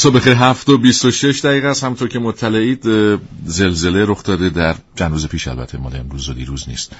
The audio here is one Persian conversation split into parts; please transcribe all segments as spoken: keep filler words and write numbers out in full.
صبح بخیر. هفت و بیست و شش دقیقه است. همونطور که مطلعید زلزله رخ داده در چند روز پیش، البته مال امروز و دیروز نیست،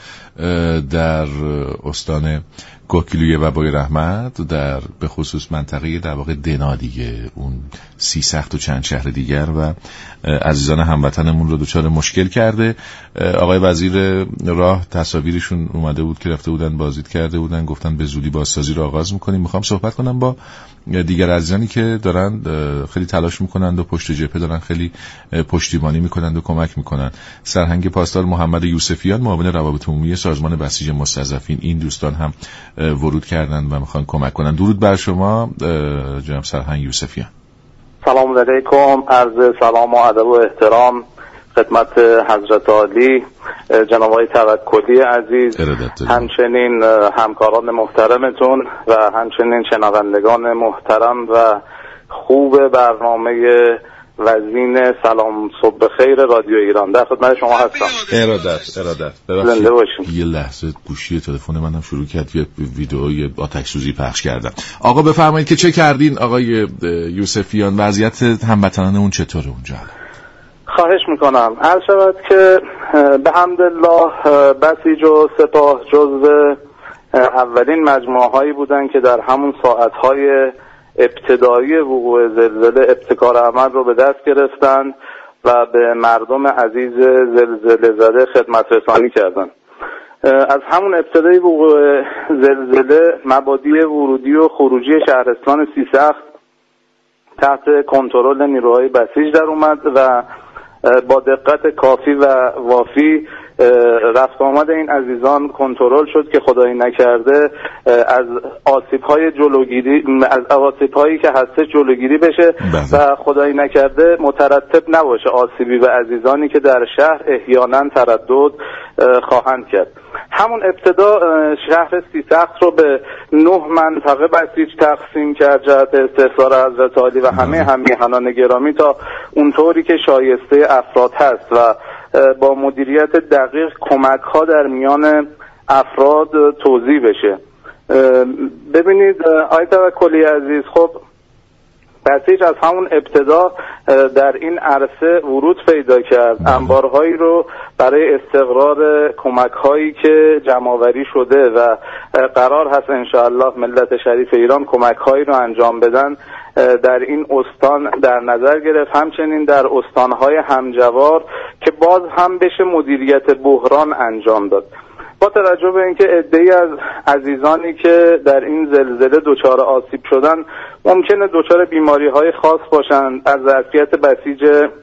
در استان کوهگیلویه و بویرحمد، در به خصوص منطقه در واقع دنا دیگه، اون سی سخت و چند شهر دیگر، و عزیزان هموطنمون رو دچار مشکل کرده. آقای وزیر راه تصاویرشون اومده بود که رفته بودن بازدید کرده بودن، گفتن به زودی بازسازی رو آغاز میکنیم. میخوام صحبت کنم با دیگر عزیزانی که دارن خیلی تلاش میکنند و پشت جبهه دارن خیلی پشتیبانی میکنند و کمک میکنند. سرهنگ پاسدار محمد یوسفیان، معاون روابط عمومی سازمان بسیج مستضعفین، این دوستان هم ورود کردند و میخوان کمک کنند. درود بر شما جناب سرهنگ یوسفیان. سلام علیکم، عرض سلام و ادب و احترام خدمت حضرت عالی جناب آقای توکلی عزیز، همچنین همکاران محترمتون و همچنین شنوندگان محترم و خوب برنامه وزین سلام صبح خیر رادیو ایران. در خدمت شما هستم. ارادت ارادت زنده باشین. یه لحظه گوشی تلفن منم شروع کرد یه ویدئوی آتش سوزی پخش کردن. آقا بفرمایید که چه کردین آقای یوسفیان؟ وضعیت هموطنانمون چطوره اونجا؟ خواهش میکنم. عرض شود که به حمدالله بسیج و سپاه جزو اولین مجموعه هایی بودن که در همون ساعت های ابتدایی وقوع زلزله ابتکار عمل رو به دست گرفتن و به مردم عزیز زلزله زده خدمت رسانی کردن. از همون ابتدای وقوع زلزله مبادی ورودی و خروجی شهرستان سیسخت تحت کنترل نیروهای بسیج در اومد و با دقت کافی و وافی رفت آمد این عزیزان کنترل شد که خدایی نکرده از آسیب‌های جلوگیری از آسیب‌هایی که هست جلوگیری بشه و خدایی نکرده مترتب نباشه آسیبی به عزیزانی که در شهر احیانا تردد خواهند کرد. همون ابتدا شهر سیسخت رو به نه منطقه بسیج تقسیم کرد جهت استحضار حضرت عالی و همه همیهنان گرامی تا اونطوری که شایسته افراد هست و با مدیریت دقیق کمک ها در میان افراد توزیع بشه. ببینید آقای توکلی عزیز، خب بسیج از همون ابتدا در این عرصه ورود پیدا کرد، انبارهایی رو برای استقرار کمک هایی که جمع‌آوری شده و قرار هست انشاءالله ملت شریف ایران کمک هایی رو انجام بدن در این استان در نظر گرفت، همچنین در استانهای همجوار که باز هم بشه مدیریت بحران انجام داد. با توجه به اینکه عده‌ای از عزیزانی که در این زلزله دچار آسیب شدن ممکنه دچار بیماری‌های خاص باشند، از ظرفیت بسیج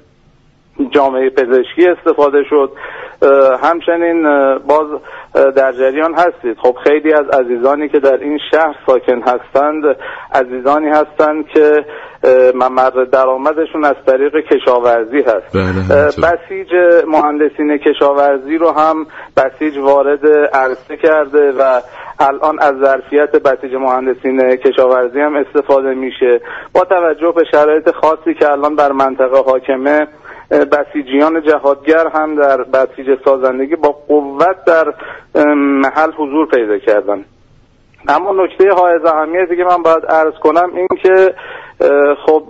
جامعه پزشکی استفاده شد. همچنین باز در جریان هستید خب خیلی از عزیزانی که در این شهر ساکن هستند عزیزانی هستند که ممر درآمدشون از طریق کشاورزی هست. بسیج مهندسین کشاورزی رو هم بسیج وارد عرصه کرده و الان از ظرفیت بسیج مهندسین کشاورزی هم استفاده میشه. با توجه به شرایط خاصی که الان بر منطقه حاکمه، بسیجیان جهادگر هم در بسیج سازندگی با قوت در محل حضور پیدا کردن. اما نکته حائز اهمیتی که من باید عرض کنم این که خب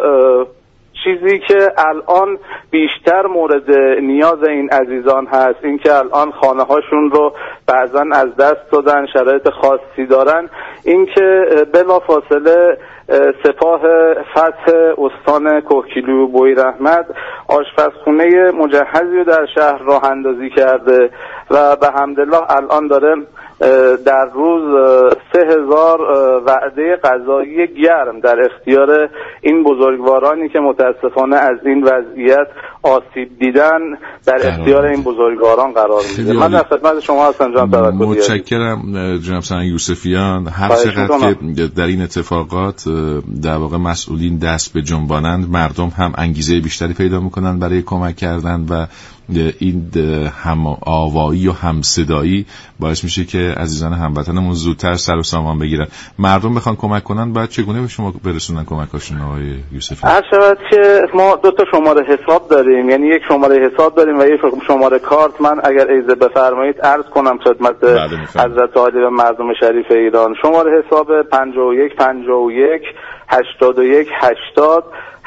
چیزی که الان بیشتر مورد نیاز این عزیزان هست این که الان خانه هاشون رو بعضا از دست دادن، شرایط خاصی دارن، این که بلافاصله سپاه فتح استان کوهگیلویه و بویرحمد آشپزخونه مجهزی رو در شهر راه اندازی کرده و به حمدالله الان داره در روز سه هزار وعده غذایی گرم در اختیار این بزرگوارانی که متاسفانه از این وضعیت آسیب دیدن در اختیار این بزرگواران قرار میده. من در خدمت شما هستم جناب توکلی. متشکرم جناب سرهنگ یوسفیان. هر چقدر که در این اتفاقات در واقع مسئولین دست به جنبانند، مردم هم انگیزه بیشتری پیدا میکنن برای کمک کردن و این هم آوایی و همصدایی باعث میشه که عزیزان هموطنمون زودتر سر و سامان بگیرن. مردم بخوان کمک کنن بعد چگونه به شما برسونن کمکاشون آقای یوسفی؟ هر شود که ما دو تا شماره حساب داریم، یعنی یک شماره حساب داریم و یک شماره کارت. من اگر اجازه بفرمایید عرض کنم خدمت حضرت عالی و مردم شریف ایران. شماره حساب پنجاه و یک پنجاه و یک هشتاد و یک هشتاد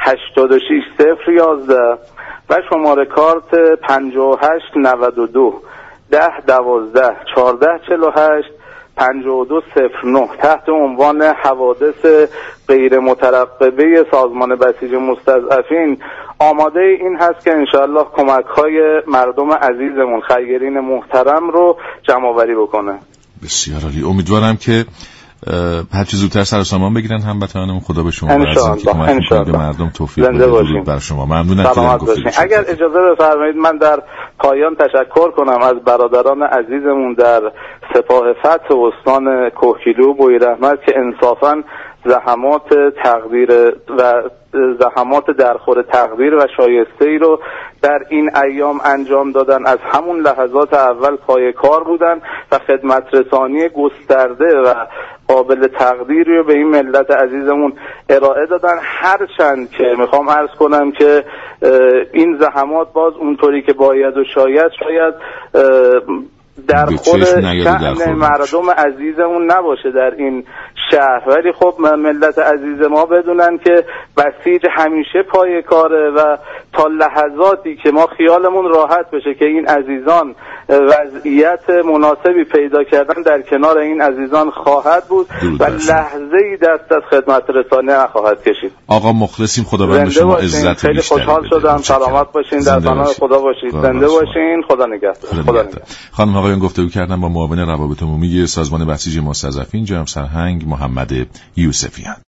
هشتاد و شش صفر یازده و شماره کارت پنجاه و هشت نود و دو ده دوازده چهارده چهل و هشت پنجاه و دو صفر نه تحت عنوان حوادث غیر مترقبه سازمان بسیج مستضعفین آماده این هست که انشاءالله کمک‌های مردم عزیزمون خیرین محترم رو جمع‌آوری بکنه. بسیار عالی. امیدوارم که هر چه زودتر سر و سامان بگیرن هموطنانمون. خدا به شما برسونه که کمک می‌کنید به مردم. توفیق بده. درود بر شما. ممنونم که گفتید. اگر اجازه بفرمایید من در پایان تشکر کنم از برادران عزیزمون در سپاه فتح استان کوهگیلو بویراحمد که انصافاً زحمات تقدیر و زحمات درخور تقدیر و شایسته ای رو در این ایام انجام دادن. از همون لحظات اول پای کار بودن و خدمت رسانی گسترده و قابل تقدیری رو به این ملت عزیزمون ارائه دادن. هرچند که میخوام عرض کنم که این زحمات باز اونطوری که باید و شاید شاید در خود شأن مردم عزیزمون نباشه در این شهر، ولی خب ملت عزیز ما بدونن که بسیج همیشه پای کاره و تا لحظاتی که ما خیالمون راحت بشه که این عزیزان وضعیت مناسبی پیدا کردن در کنار این عزیزان خواهد بود و لحظه‌ای دست از خدمت رسانی نخواهد کشید. آقا مخلصیم. خداوند به شما عزت. خیلی خوشحال شدم. سلامت باشین. در پناه خدا باشید. زنده باشین. خدا نگهدار. خدا نگهدار. خانم آقایان گفتگو کردم با معاون روابط عمومی سازمان بسیج مستضعفین جناب سرهنگ محمد یوسفیان.